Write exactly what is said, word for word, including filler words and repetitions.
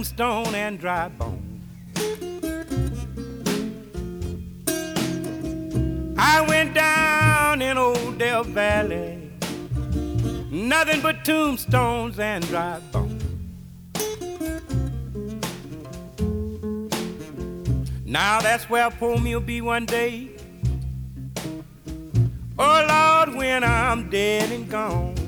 tombstone and dry bones. I went down in Old Death Valley, nothing but tombstones and dry bones. Now that's where poor me'll be one day. Oh Lord, when I'm dead and gone.